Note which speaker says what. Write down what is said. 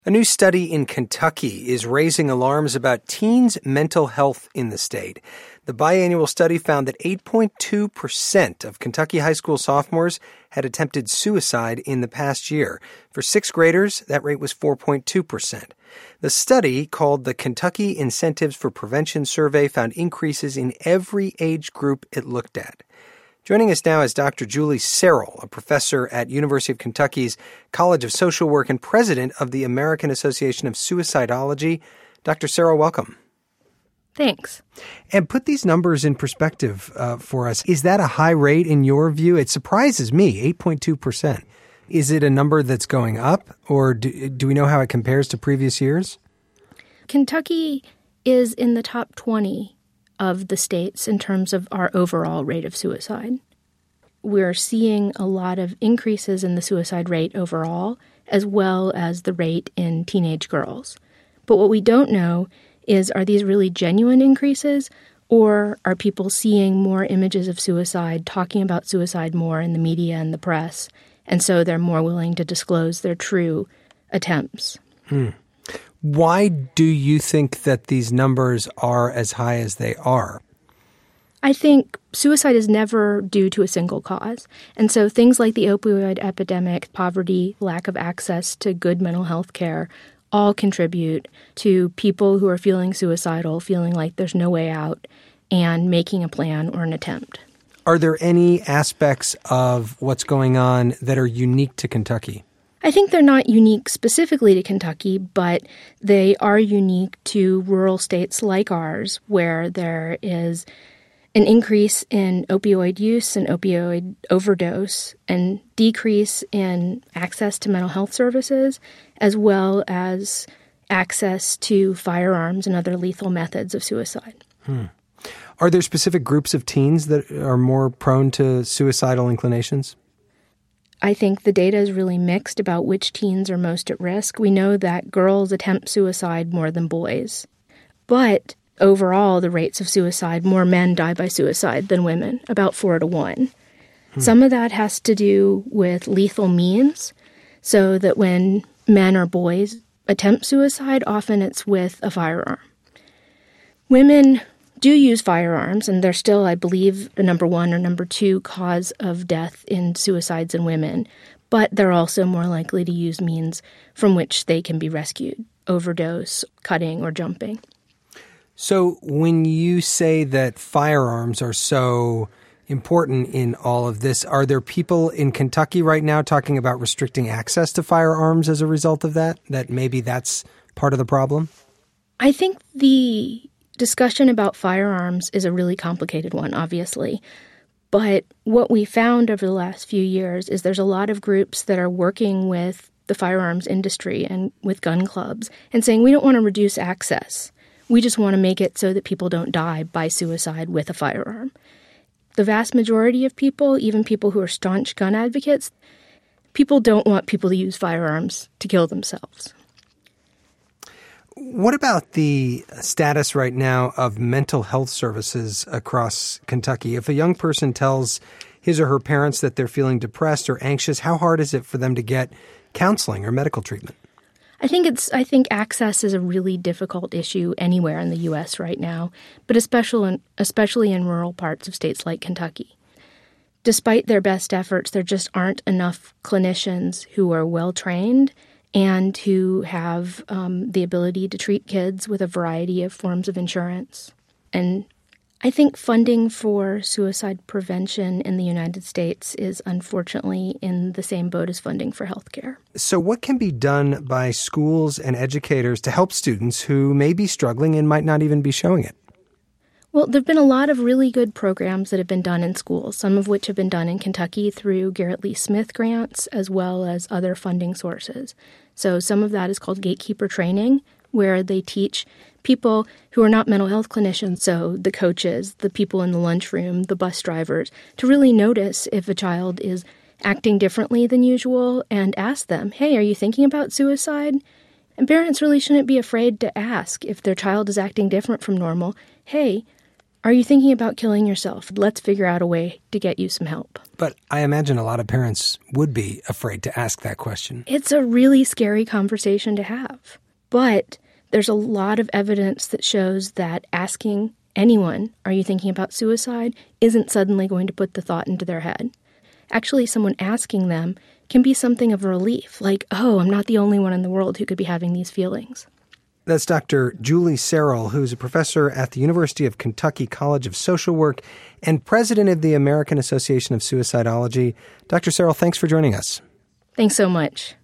Speaker 1: A new study in Kentucky is raising alarms about teens' mental health in the state. The biannual study found that 8.2% of Kentucky high school sophomores had attempted suicide in the past year. For sixth graders, that rate was 4.2%. The study, called the Kentucky Incentives for Prevention Survey, found increases in every age group it looked at. Joining us now is Dr. Julie Serrell, a professor at University of Kentucky's College of Social Work and president of the American Association of Suicidology. Dr. Serrell, welcome.
Speaker 2: Thanks.
Speaker 1: And put these numbers in perspective for us. Is that a high rate in your view? It surprises me, 8.2%. Is it a number that's going up, or do we know how it compares to previous years?
Speaker 2: Kentucky is in the top 20 of the states in terms of our overall rate of suicide. We're seeing a lot of increases in the suicide rate overall, as well as the rate in teenage girls. But what we don't know is, are these really genuine increases, or are people seeing more images of suicide, talking about suicide more in the media and the press, and so they're more willing to disclose their true attempts?
Speaker 1: Why do you think that these numbers are as high as they are?
Speaker 2: I think suicide is never due to a single cause. And so things like the opioid epidemic, poverty, lack of access to good mental health care all contribute to people who are feeling suicidal, feeling like there's no way out, and making a plan or an attempt.
Speaker 1: Are there any aspects of what's going on that are unique to Kentucky?
Speaker 2: I think they're not unique specifically to Kentucky, but they are unique to rural states like ours, where there is an increase in opioid use and opioid overdose, and decrease in access to mental health services, as well as access to firearms and other lethal methods of suicide.
Speaker 1: Are there specific groups of teens that are more prone to suicidal inclinations?
Speaker 2: I think the data is really mixed about which teens are most at risk. We know that girls attempt suicide more than boys. But overall, the rates of suicide, more men die by suicide than women, about 4-1. Some of that has to do with lethal means, so that when men or boys attempt suicide, often it's with a firearm. Women do use firearms, and they're still, I believe, a number 1 or number 2 cause of death in suicides in women, but they're also more likely to use means from which they can be rescued: overdose, cutting, or jumping.
Speaker 1: So when you say that firearms are so important in all of this, are there people in Kentucky right now talking about restricting access to firearms as a result of that maybe that's part of the problem? I
Speaker 2: think the discussion about firearms is a really complicated one, obviously. But what we found over the last few years is there's a lot of groups that are working with the firearms industry and with gun clubs and saying, we don't want to reduce access. We just want to make it so that people don't die by suicide with a firearm. The vast majority of people, even people who are staunch gun advocates, people don't want people to use firearms to kill themselves.
Speaker 1: What about the status right now of mental health services across Kentucky? If a young person tells his or her parents that they're feeling depressed or anxious, how hard is it for them to get counseling or medical treatment?
Speaker 2: I think access is a really difficult issue anywhere in the U.S. right now, but especially in rural parts of states like Kentucky. Despite their best efforts, there just aren't enough clinicians who are well-trained and who have the ability to treat kids with a variety of forms of insurance. And I think funding for suicide prevention in the United States is unfortunately in the same boat as funding for healthcare.
Speaker 1: So what can be done by schools and educators to help students who may be struggling and might not even be showing it?
Speaker 2: Well, there have been a lot of really good programs that have been done in schools, some of which have been done in Kentucky through Garrett Lee Smith grants as well as other funding sources. So some of that is called gatekeeper training, where they teach people who are not mental health clinicians, so the coaches, the people in the lunchroom, the bus drivers, to really notice if a child is acting differently than usual and ask them, hey, are you thinking about suicide? And parents really shouldn't be afraid to ask if their child is acting different from normal, hey, Are you thinking about killing yourself? Let's figure out a way to get you some help.
Speaker 1: But I imagine a lot of parents would be afraid to ask that question.
Speaker 2: It's a really scary conversation to have. But there's a lot of evidence that shows that asking anyone, are you thinking about suicide, isn't suddenly going to put the thought into their head. Actually, someone asking them can be something of a relief, like, oh, I'm not the only one in the world who could be having these feelings.
Speaker 1: That's Dr. Julie Searle, who's a professor at the University of Kentucky College of Social Work and president of the American Association of Suicidology. Dr. Searle, thanks for joining us.
Speaker 2: Thanks so much.